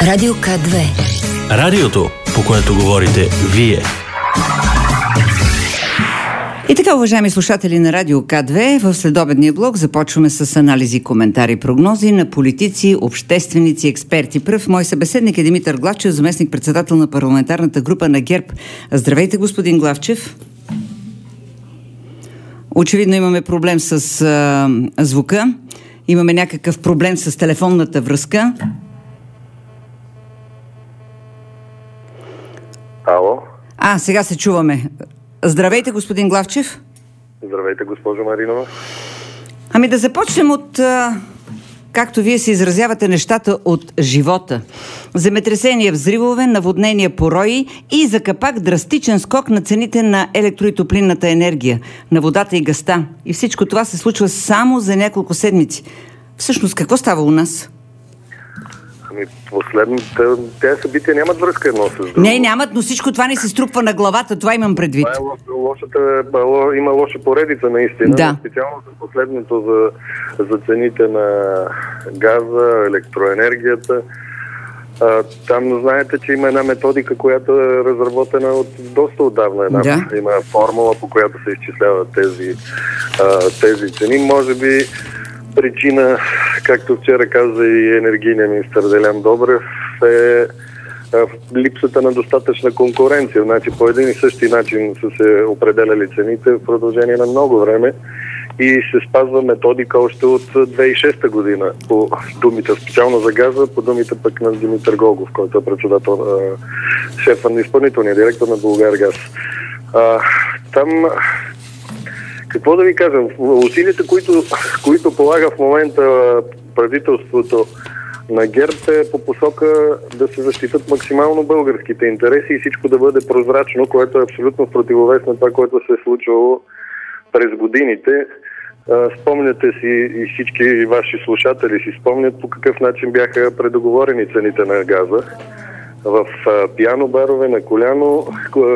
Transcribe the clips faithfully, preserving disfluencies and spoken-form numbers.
Радио К две. Радиото, по което говорите вие. И така, уважаеми слушатели на Радио К две, в следобедния блок започваме с анализи, коментари, прогнози на политици, общественици, експерти. Пръв мой събеседник е Димитър Главчев, заместник-председател на парламентарната група на ГЕРБ. Здравейте, господин Главчев. Очевидно имаме проблем с а, звука. Имаме някакъв проблем с телефонната връзка. Ало? А, сега се чуваме. Здравейте, господин Главчев. Здравейте, госпожо Маринова. Ами да започнем от, а, както вие се изразявате нещата, от живота. Земетресения, взривове, наводнения, порои и за капак драстичен скок на цените на електро- и топлинната енергия, на водата и газта. И всичко това се случва само за няколко седмици. Всъщност, какво става у нас? Ами, последните... Тези събития нямат връзка едно с друго. Не, нямат, но всичко това ни се струпва на главата. Това имам предвид. Това е лошата... Има лоша поредица, наистина. Да. Специално за последното за, за цените на газа, електроенергията. А, там знаете, че има една методика, която е разработена от доста отдавна. Една, да. Има формула, по която се изчисляват тези, а, тези цени. Може би причина, както вчера каза и енергийният министър Делян Добрев, е в липсата на достатъчна конкуренция. Значи по един и същи начин са се определяли цените в продължение на много време и се спазва методика още от две хиляди и шеста година по думите, специално за газа, по думите пък на Димитър Гогов, който е председател, шефа на изпълнителния директор на Булгаргаз. А, там... Какво да ви кажа? Усилията, които, които полага в момента правителството на ГЕРБ е по посока да се защитат максимално българските интереси и всичко да бъде прозрачно, което е абсолютно в противовес на това, което се е случвало през годините. Спомняте си и всички ваши слушатели си спомнят по какъв начин бяха предоговорени цените на газа. В пиано барове на коляно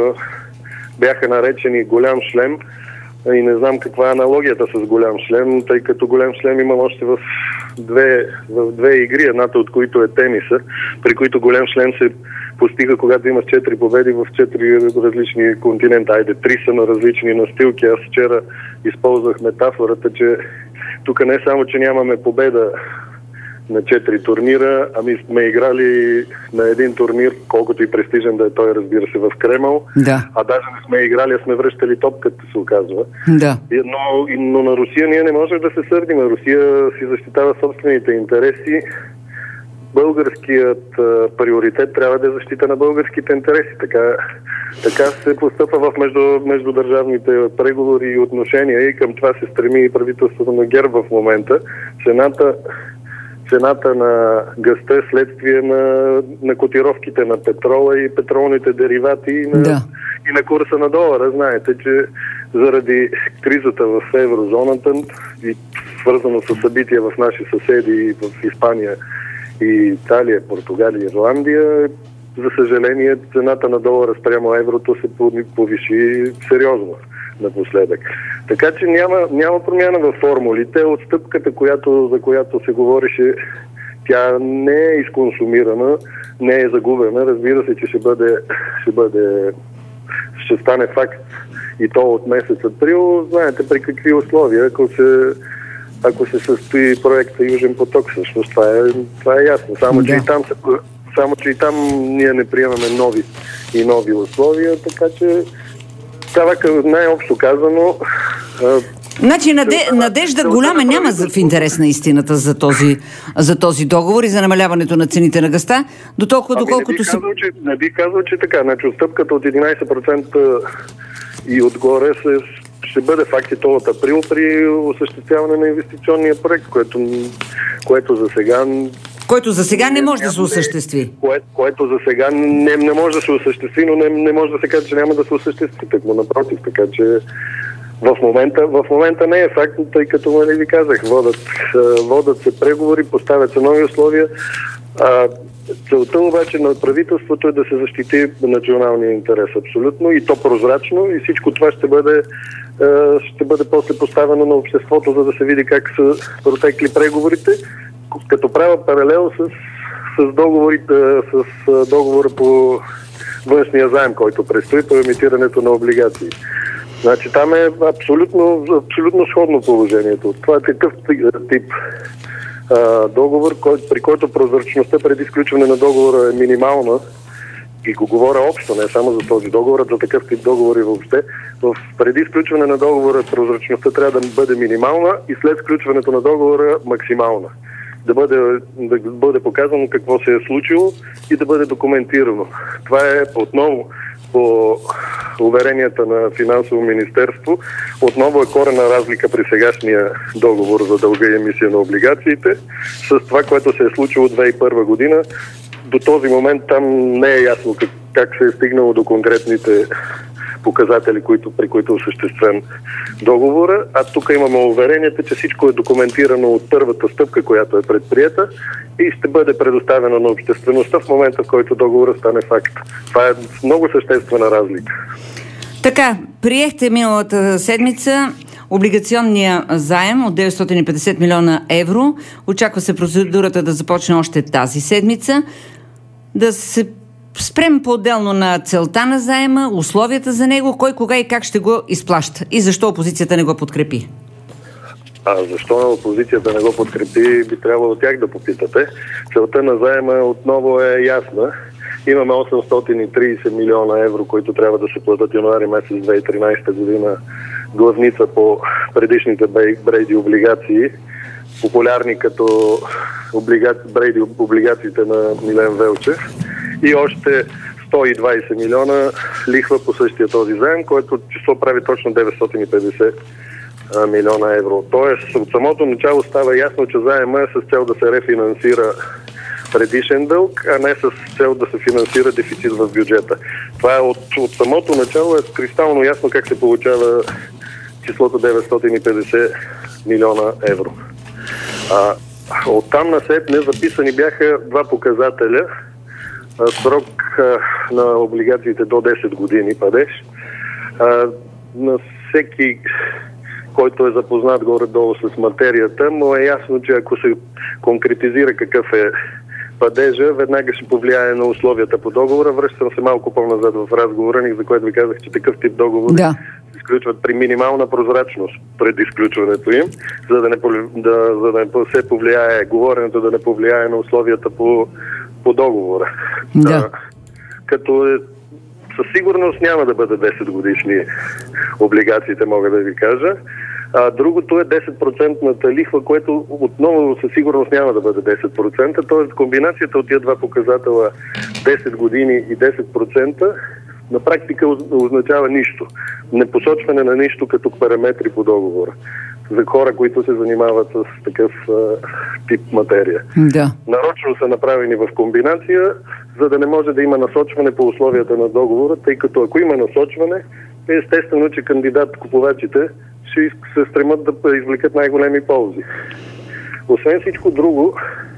бяха наречени голям шлем. И не знам каква е аналогията с голям шлем, тъй като голям шлем има още в две, в две игри, едната от които е тениса, при които голям шлем се постига, когато имаш четири победи в четири различни континента. Айде, три са на различни настилки. Аз вчера използвах метафората, че тук не само, че нямаме победа на четири турнира, ами сме играли на един турнир, колкото и престижен да е той, разбира се, в Кремъл. Да. А даже не сме играли, а сме връщали топката, се оказва. Да. Но, но на Русия ние не можем да се сърдим. Русия си защитава собствените интереси. Българският а, приоритет трябва да е защита на българските интереси. Така, така се постъпва в между, междудържавните преговори и отношения и към това се стреми и правителството на ГЕРБ в момента. Цената Цената на газта е следствие на, на котировките на петрола и петролните деривати и на, да. и на курса на долара. Знаете, че заради кризата в еврозоната и свързано с събития в наши съседи в Испания и Италия, Португалия и Ирландия, за съжаление цената на долара спрямо еврото се повиши сериозно напоследък. Така че няма, няма промяна във формулите. Отстъпката, която, за която се говореше, тя не е изконсумирана, не е загубена. Разбира се, че ще бъде, ще бъде, ще стане факт и то от месец април. Знаете при какви условия, ако се, ако се състои проекта Южен поток, всъщност това е, това е ясно. Само, да. че и там се, само, че и там ние не приемаме нови и нови условия, така че това най-общо казано... Значи наде, надежда голяма няма в интерес на истината за този, за този договор и за намаляването на цените на газта, до толкова ами доколкото си... Казал, че, не би казал, че така. Значи отстъпката от единайсет процента и отгоре се, ще бъде факт и то от април при осъществяване на инвестиционния проект, което, което за сега... Който за сега не може да се осъществи. Кое, което за сега не, не може да се осъществи, но не, не може да се каже, че няма да се осъществи. Так, но напротив, така че в момента, в момента не е факт, тъй като, нали ви казах, водят, водят се преговори, поставят се нови условия. А, целта обаче на правителството е да се защити националния интерес абсолютно и то прозрачно и всичко това ще бъде, ще бъде после поставено на обществото, за да се види как са протекли преговорите, като правя паралел с с договорите, с договора по външния заем, който предстои по емитирането на облигации. Значи там е абсолютно, абсолютно сходно положението. Това е такъв тип а, договор, кой, при който прозрачността преди изключване на договора е минимална. И го говоря общо, не само за този договор, а за такъв тип договори въобще. В преди изключване на договора прозрачността трябва да бъде минимална и след изключването на договора максимална. Да бъде, да бъде показано какво се е случило и да бъде документирано. Това е отново по уверенията на Финансово министерство. Отново е корена разлика при сегашния договор за дълга и емисия на облигациите с това, което се е случило две хиляди и първа година. До този момент там не е ясно как, как се е стигнало до конкретните показатели, които, при които е осъществен договора, а тук имаме уверението, че всичко е документирано от първата стъпка, която е предприета и ще бъде предоставено на обществеността в момента, в който договорът стане факт. Това е много съществена разлика. Така, приехте миналата седмица облигационния заем от деветстотин и петдесет милиона евро. Очаква се процедурата да започне още тази седмица. Да се спрем по-отделно на целта на заема, условията за него, кой, кога и как ще го изплаща и защо опозицията не го подкрепи. А защо опозицията не го подкрепи, би трябвало тях да попитате. Целта на заема отново е ясна. Имаме осемстотин и тридесет милиона евро, които трябва да се платят януари месец две хиляди и тринадесета година, главница по предишните Брейди облигации, популярни като облига... Брейди облигациите на Милен Велчев, и още сто и двадесет милиона лихва по същия този заем, което число прави точно деветстотин и петдесет милиона евро. Тоест, от самото начало става ясно, че заема е с цел да се рефинансира предишен дълг, а не с цел да се финансира дефицит в бюджета. Това е от, от самото начало е кристално ясно как се получава числото деветстотин и петдесет милиона евро. А, оттам насетне записани бяха два показателя. Срок а, на облигациите до десет години падеж. А, на всеки, който е запознат горе-долу с материята, му е ясно, че ако се конкретизира какъв е падежа, веднага ще повлияе на условията по договора. Връщам се малко по-назад в разговора ни, за което ви казах, че такъв тип договори да се изключват при минимална прозрачност пред изключването им, за да не, да, за да не се повлияе, говоренето да не повлияе на условията по, по договора. Да. А, като е, със сигурност няма да бъде десет годишни облигациите, мога да ви кажа. А, другото е десет процента лихва, което отново със сигурност няма да бъде десет процента. Т.е. комбинацията от тия два показателя десет години и десет процента на практика означава нищо. Непосочване на нищо като параметри по договора. За хора, които се занимават с такъв а, тип материя. Да. Нарочно са направени в комбинация, за да не може да има насочване по условията на договора, тъй като ако има насочване, е естествено, че кандидат-купувачите ще се стремат да извлекат най-големи ползи. Освен всичко друго,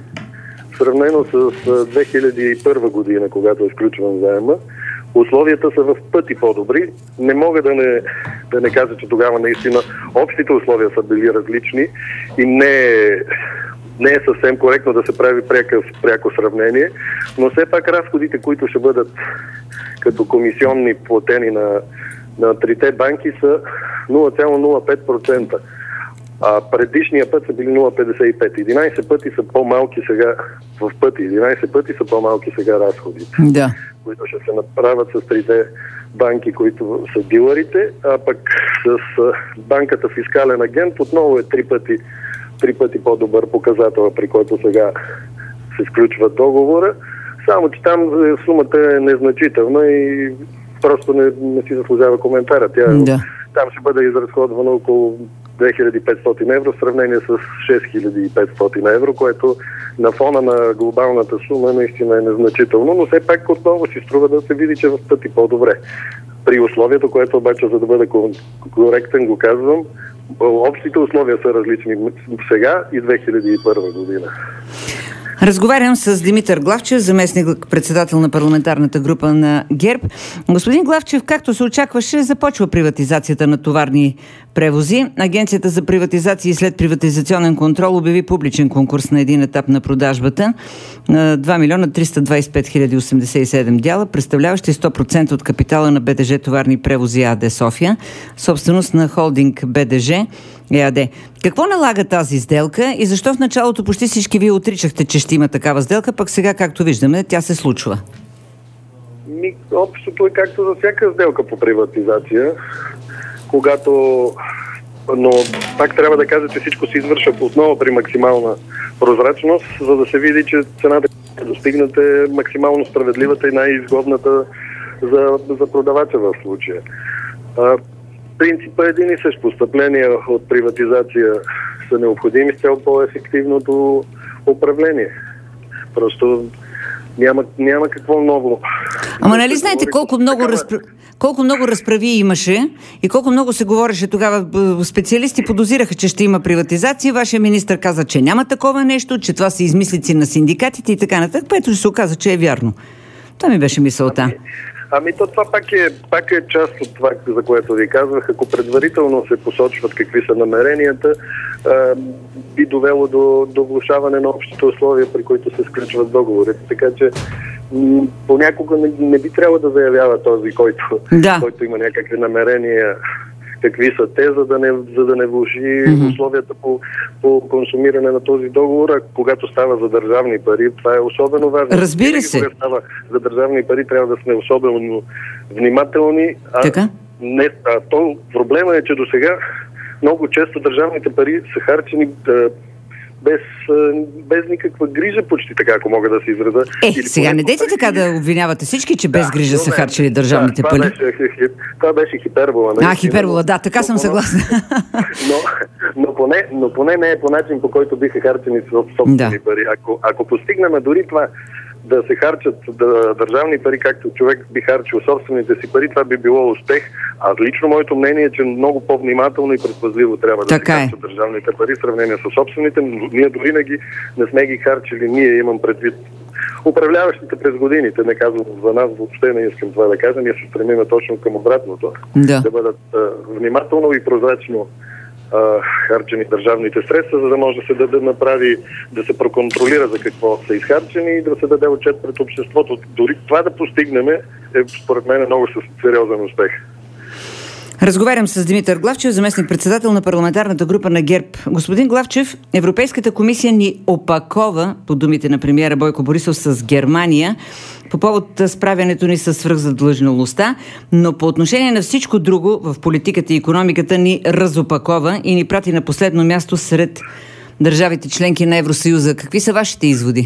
сравнено с две хиляди и първа година, когато е изключван заема, условията са в пъти по-добри. Не мога да не, да не кажа, че тогава наистина общите условия са били различни и не е, не е съвсем коректно да се прави пряко, пряко сравнение, но все пак разходите, които ще бъдат като комисионни платени на, на трите банки, са нула цяло нула пет процента. А предишния път са били нула цяло петдесет и пет. единадесет пъти са по-малки сега в пъти. единадесет пъти са по-малки сега разходите. Да. Които ще се направят с трите банки, които са дилърите, а пък с банката фискален агент отново е три пъти, три пъти по-добър показател, при който сега се сключва договора. Само че там сумата е незначителна и просто не, не си заслужава коментара. Тя, да. Там ще бъде изразходвано около две хиляди и петстотин евро в сравнение с шест хиляди и петстотин евро, което на фона на глобалната сума наистина е незначително, но все пак отново си струва да се види, че в пъти по-добре. При условието, което обаче, за да бъда коректен, го казвам, общите условия са различни сега и две хиляди и първа година. Разговарям с Димитър Главчев, заместник председател на парламентарната група на ГЕРБ. Господин Главчев, както се очакваше, започва приватизацията на товарни превози. Агенцията за приватизация и след приватизационен контрол обяви публичен конкурс на един етап на продажбата на два милиона триста двадесет и пет хиляди осемдесет и седем дяла, представляващи сто процента от капитала на БДЖ Товарни превози АД София, собственост на холдинг БДЖ ЕАД. Какво налага тази сделка и защо в началото почти всички вие отричахте, че ще има такава сделка, пък сега, както виждаме, тя се случва? Ми, общото е както за всяка сделка по приватизация, когато... Но пак трябва да кажа, че всичко се извършва отново при максимална прозрачност, за да се види, че цената е достигната е максимално справедливата и най-изгодната за, за продавача в случая. А, принципът е един и същ. Постъпления от приватизация са необходими с цел по-ефективното управление. Просто няма, няма какво ново. Ама нали знаете колко много, разпр... колко много разправи имаше и колко много се говореше тогава, специалисти подозираха, че ще има приватизация, вашия министър каза, че няма такова нещо, че това са измислици на синдикатите и така нататък, което се оказа, че е вярно. Това ми беше мисълта. Ами, ами то това пак е, пак е част от това, за което ви казвах. Ако предварително се посочват какви са намеренията, а, би довело до, до влошаване на общите условия, при които се сключват договорите. Така че м- понякога не, не би трябвало да заявява този, който, да. който има някакви намерения, какви са те, за да не, за да не влоши mm-hmm. условията по, по консумиране на този договор. А когато става за държавни пари, това е особено важно. Разбира се. Когато става за държавни пари, трябва да сме особено внимателни. А, така? Не, а то проблема е, че до сега много често държавните пари са харчени да, без, без никаква грижа, почти така, ако мога да се изразя. Е, Или сега не дейте така да обвинявате всички, че без да, грижа са харчили държавните да, пари. Това беше, това беше хипербола. А, хипербола, да, така но, съм съгласна. Но, но, поне, но поне не е по начин, по който биха харчени собствени да. пари. Ако, ако постигнем дори това, да се харчат да, държавни пари, както човек би харчил собствените си пари, това би било успех. А лично моето мнение е, че много по-внимателно и предпазливо трябва да така се харчат е. държавните пари в сравнение с собствените. Ние дори не, ги, не сме ги харчили, ние имам предвид управляващите през годините. Не казвам за нас, въобще не искам това да кажа, ние се стремиме точно към обратното. Да, да бъдат а, внимателно и прозрачно харчени държавните средства, за да може да се даде направи, да се проконтролира за какво са изхарчени и да се даде отчет пред обществото. Дори това да постигнем е, според мен, много сериозен успех. Разговарям с Димитър Главчев, заместник-председател на парламентарната група на ГЕРБ. Господин Главчев, Европейската комисия ни опакова, по думите на премиера Бойко Борисов, с Германия по повод справянето ни с свръхзадлъжнялостта, но по отношение на всичко друго в политиката и икономиката ни разопакова и ни прати на последно място сред държавите членки на Евросъюза. Какви са вашите изводи?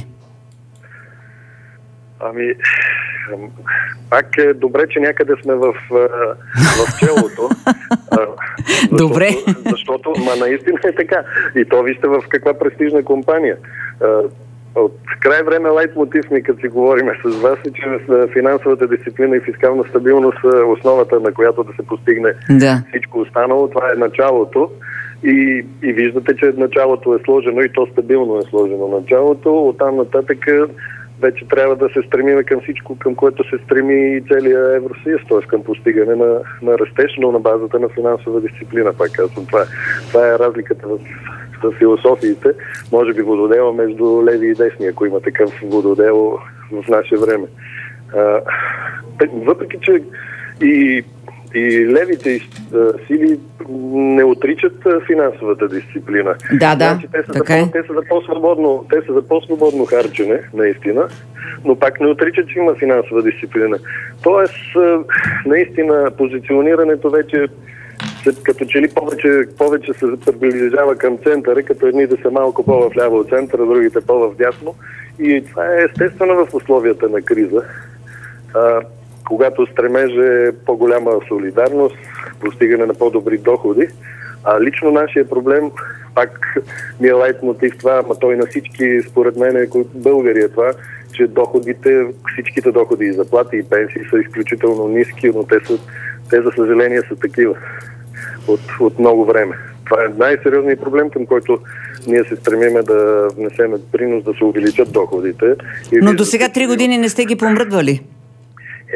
Ами, пак е добре, че някъде сме в, в челото. Защото, добре. Защото, ма наистина е така. И то вижте в каква престижна компания. От край време лайтмотив ми, като си говорим с вас, е, че финансовата дисциплина и фискална стабилност са основата, на която да се постигне да. всичко останало. Това е началото. И, и виждате, че началото е сложено и то стабилно е сложено началото. Оттам нататък вече трябва да се стремим към всичко, към което се стреми и целия Евросъюз, т.е. към постигане на, на растеж, но на базата на финансова дисциплина. Пак казвам, това, това е разликата в, в философиите. Може би вододела между леви и десни, ако има такъв вододел в наше време. А, въпреки, че и И левите сили не отричат финансовата дисциплина. Да, да, значи, те, са така за, е. те са за по-свободно, те са за по-свободно харчене, наистина, но пак не отричат, че има финансова дисциплина. Тоест, наистина, позиционирането вече като че ли повече, повече се приближава към центъра, като едни да са малко по-вляво от центъра, другите по-вдясно. И това е естествено в условията на криза. А, когато стремеже е по-голяма солидарност, постигане на по-добри доходи. А лично нашия проблем, пак ми е лайтмотив това, ама той на всички, според мен, е българи е това, че доходите, всичките доходи и заплати и пенсии са изключително ниски, но те, са, те за съжаление са такива от, от много време. Това е най-сериозният проблем, към който ние се стремиме да внесем принос да се увеличат доходите. И но до сега три години не сте ги помръдвали? Е,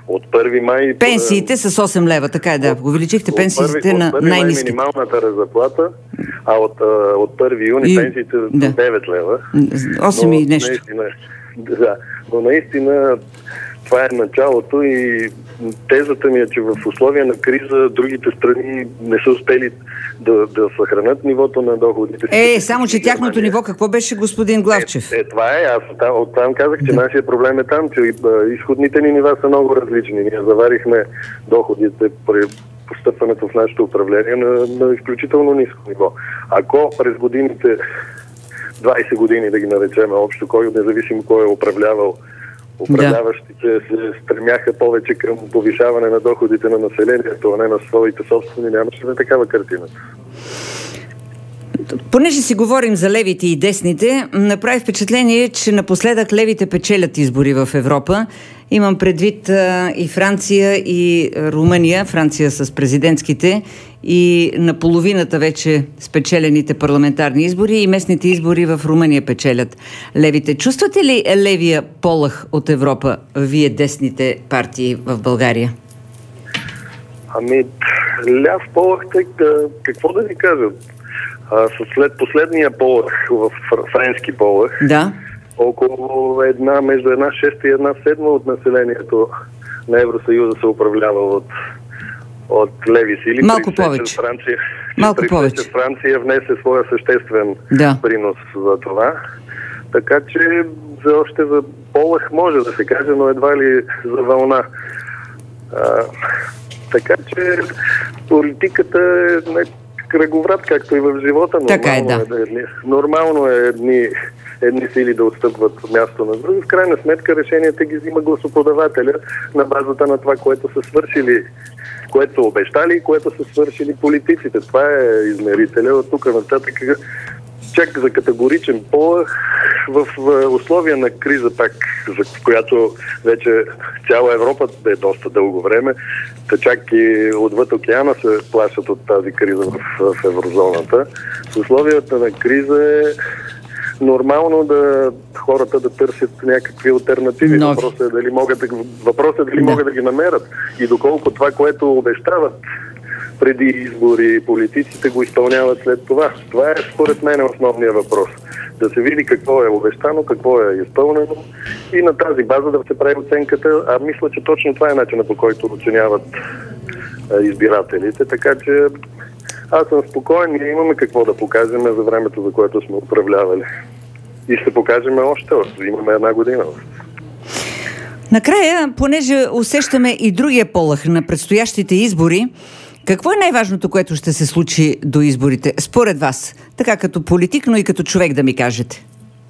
От първи май... Пенсиите с осем лева, така е, да. Увеличихте пенсиите първи, на най-ниските. Минималната заплата, а от, от първи юни и... пенсиите да. девет лева. осем но, и нещо. Наистина, да, но наистина това е началото и тезата ми е, че в условия на криза другите страни не са успели да, да съхранят нивото на доходите. Е, само че тяхното ниво какво беше, господин Главчев? Е, е това е. Аз оттам казах, че да. Нашия проблем е там, че изходните ни нива са много различни. Ние заварихме доходите при постъпването в нашето управление на, на изключително ниско ниво. Ако през годините, двайсет години да ги наречем общо, кой, независимо кой е управлявал, управляващите да. се стремяха повече към повишаване на доходите на населението, а не на своите собствени, нямаше да такава картина. Понеже си говорим за левите и десните, направи впечатление, че напоследък левите печелят избори в Европа. Имам предвид а, и Франция, и Румъния, Франция с президентските и наполовината вече спечелените парламентарни избори и местните избори в Румъния печелят левите. Чувствате ли левия полъх от Европа, вие десните партии в България? Ами, ляв полъх, какво да ви кажа? А, след последния полъх, в френски полъх, да. около една, между една шеста и една седма от населението на Евросъюза се управлява от, от леви сили. Малко повече. Франция, Малко повече. Франция внесе своя съществен да. принос за това. Така че за още за полъх може да се каже, но едва ли за вълна. А, така че политиката е кръговрат, както и в живота. Така е, да. Е, едни, нормално е едни, едни сили да отстъпват място на други. В крайна сметка решенията ги взима гласоподавателя на базата на това, което са свършили, което са обещали и което са свършили политиците. Това е измерителя. От тук нататък чак за категоричен полъх в, в условия на криза, пак, за която вече цяла Европа е доста дълго време, та чак и отвъд океана се плащат от тази криза в, в еврозоната. В условията на криза е нормално да хората да търсят някакви алтернативи. Но... Въпросът е дали могат да, въпросът е дали да. могат да ги намерят и доколко това, което обещават преди избори политиците, го изпълняват след това. Това е според мен основния въпрос. Да се види какво е обещано, какво е изпълнено и на тази база да се прави оценката. А мисля, че точно това е начинът, по който оценяват избирателите. Така че аз съм спокоен, ние имаме какво да покажем за времето, за което сме управлявали. И ще покажем още, още. Имаме една година. Накрая, понеже усещаме и другия полъх на предстоящите избори, какво е най-важното, което ще се случи до изборите, според вас? Така като политик, но и като човек да ми кажете.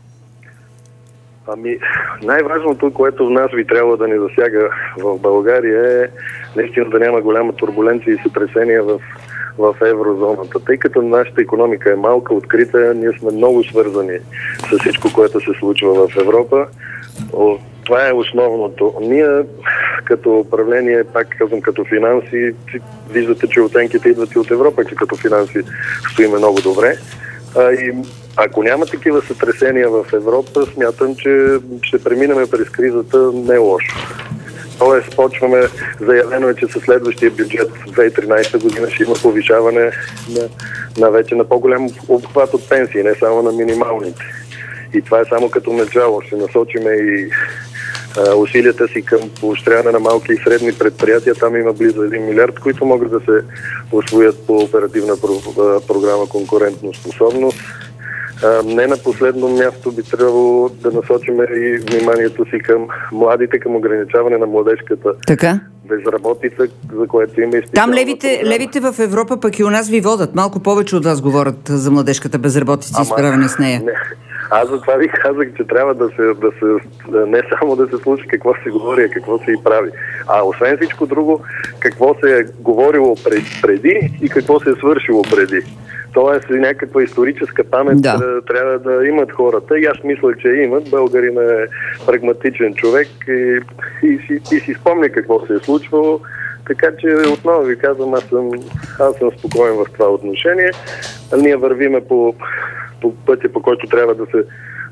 Ами, най-важното, което в нас би трябвало да ни засяга в България е наистина да няма голяма турбуленция и сътресения в, в еврозоната. Тъй като нашата икономика е малка, открита, ние сме много свързани с всичко, което се случва в Европа. Това е основното. Ние като управление, пак казвам, като финанси, виждате, че оценките идват и от Европа, че като финанси стоиме много добре. А, и ако няма такива сътресения в Европа, смятам, че ще преминем през кризата не лошо. Тоест, почваме, заявено е, че със следващия бюджет две хиляди и тринадесета година ще има повишаване на, на вече на по-голям обхват от пенсии, не само на минималните. И това е само като начало. Ще насочиме и а, усилията си към поощряване на малки и средни предприятия. Там има близо един милиард, които могат да се усвоят по оперативна про, програма конкурентно способност. А, не на последно място би трябвало да насочиме и вниманието си към младите, към ограничаване на младежката така безработица, за което има и там левите, левите в Европа пък и у нас ви водят. Малко повече от вас говорят за младежката безработица и справяне с нея. Не. Аз за това ви казах, че трябва да се, да се не само да се слуша какво се говори, а какво се и прави. А освен всичко друго, какво се е говорило преди и какво се е свършило преди. Тоест някаква историческа памет да. трябва да имат хората. И аз мисля, че имат. Българин е прагматичен човек и, и, и, и си спомня какво се е случвало. Така че отново ви казвам, аз съм, аз съм спокоен в това отношение. Ние вървиме по, по пътя, по който трябва да се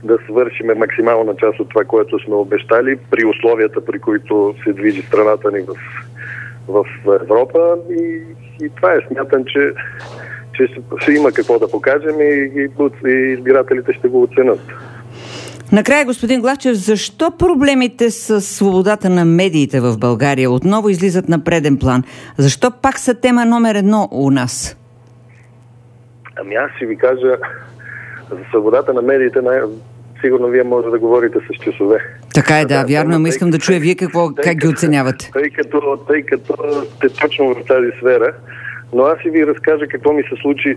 да свършим максимална част от това, което сме обещали, при условията, при които се движи страната ни в, в Европа. И, и това е. Смятам, че, че ще, ще има какво да покажем и, и, и избирателите ще го оценят. Накрая, господин Главчев, защо проблемите с свободата на медиите в България отново излизат на преден план? Защо пак са тема номер едно у нас? Ами аз ще ви кажа, за свободата на медиите, най- сигурно вие може да говорите с часове. Така е, да, да вярно, но искам да чуя вие какво, как ги оценявате. Тъй като, тъй като сте точно в тази сфера, но аз ще ви разкажа какво ми се случи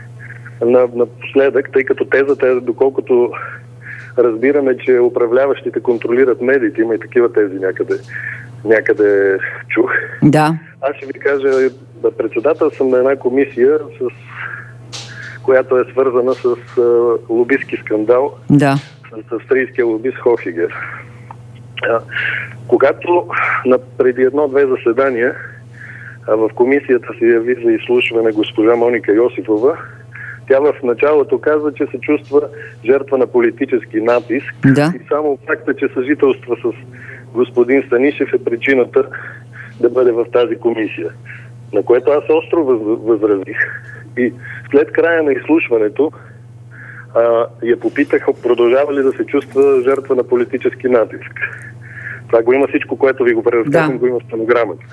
на, напоследък, тъй като тезата е, доколкото разбираме, че управляващите контролират медиите, има и такива тези някъде, някъде чух. Да. Аз ще ви кажа, да, председател съм на една комисия, с, която е свързана с а, лобистки скандал, да. с австрийския лобист Хохигер. А, когато на, преди едно-две заседания а, в комисията се яви за изслушване госпожа Моника Йосифова, тя в началото казва, че се чувства жертва на политически натиск, да. И само факта, че съжителства с господин Станишев е причината да бъде в тази комисия. На което аз остро възразих. И след края на изслушването а, я попитах, продължава ли да се чувства жертва на политически натиск. Това го има всичко, което ви го преразказвам, да. Го има в стенограмата.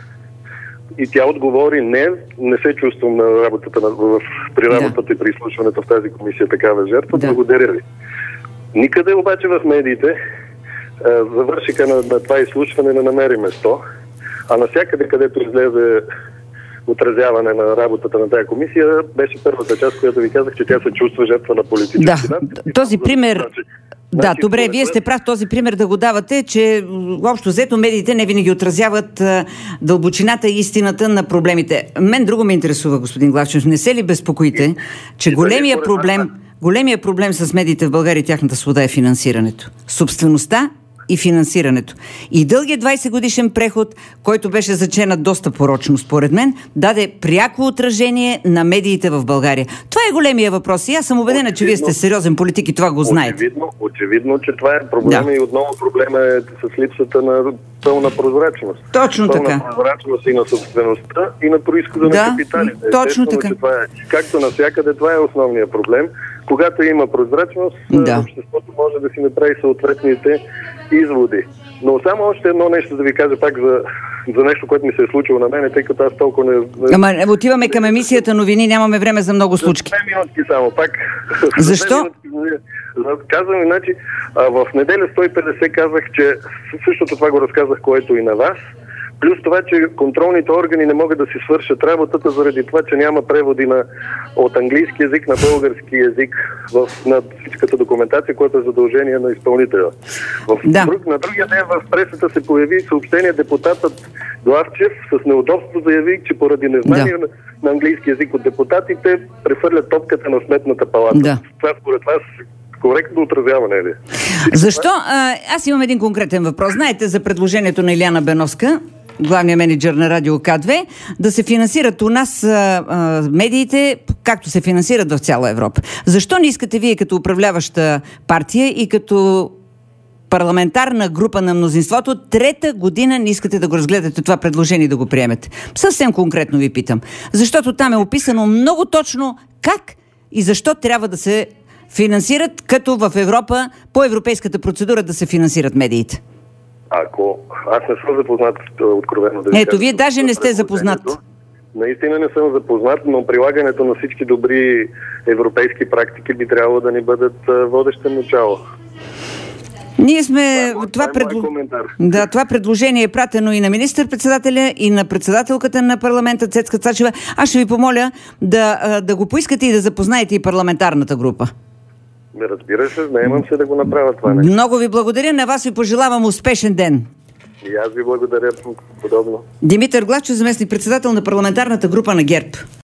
И тя отговори, не, не се чувствам на работата на, в, при работата да. И при изслушването в тази комисия такава жертва. Да. Благодаря ви. Никъде обаче в медиите а, завършиха на, на това изслушване не намери место, а навсякъде, където излезе отразяване на работата на тази комисия, беше първата част, която ви казах, че тя се чувства жертва на политически да. натиск. Този пример... Значи, Да, значи, добре, според... вие сте прав този пример да го давате, че общо взето медиите не винаги отразяват а, дълбочината и истината на проблемите. Мен друго ме интересува, господин Главчев. Не се ли безпокоите, че големия проблем, големия проблем с медиите в България и тяхната свобода е финансирането? Собствеността и финансирането. И дългият двайсет годишен преход, който беше заченат доста порочно, според мен, даде пряко отражение на медиите в България. Това е големия въпрос и аз съм убедена, че вие сте сериозен политик и това го знаете. Очевидно, очевидно че това е проблема да. И отново проблема е с липсата на пълна прозрачност. Точно пълна така. Пълна прозрачност и на собствеността, и на произхода да, на капиталите. Точно така. Че това е, както навсякъде, това е основният проблем. Когато има прозрачност, да. Обществото може да си направи съответните изводи. Но само още едно нещо да ви кажа пак за, за нещо, което ми се е случило на мен, тъй като аз толкова не... Ама отиваме към емисията новини, нямаме време за много случки. За две минутки само, пак. Защо? Казвам, иначе, в неделя сто и петдесет казах, че същото това го разказах, което и на вас. Плюс това, че контролните органи не могат да си свършат работата заради това, че няма преводи на, от английски език на български език в, на всичката документация, което е задължение на изпълнителя. В, да. друг, на другия ден в пресата се появи съобщение, депутатът Главчев с неудобство заяви, че поради незнание да. на, на английски език от депутатите прехвърлят топката на Сметната палата. Да. Това според вас коректно отразяване ли? Защо? А, аз имам един конкретен въпрос. Знаете за предложението на Илияна Беновска, главния менеджер на Радио К две, да се финансират у нас а, а, медиите, както се финансират в цяла Европа. Защо не искате вие като управляваща партия и като парламентарна група на мнозинството трета година не искате да го разгледате това предложение и да го приемете? Съвсем конкретно ви питам. Защото там е описано много точно как и защо трябва да се финансират, като в Европа по европейската процедура да се финансират медиите. Ако аз не съм запознат, откровено да ви Ето, вие даже не сте запознат. Наистина не съм запознат, но прилагането на всички добри европейски практики би трябвало да ни бъдат водещо начало. Ние сме... Това, това, това, пред... да, това предложение е пратено и на министър-председателя, и на председателката на парламента Цецка Цачева. Аз ще ви помоля да, да го поискате и да запознаете и парламентарната група. Разбира се, наемам се да го направя това нещо. Много ви благодаря, на вас ви пожелавам успешен ден. И аз ви благодаря подобно. Димитър Главчев, заместник председател на парламентарната група на ГЕРБ.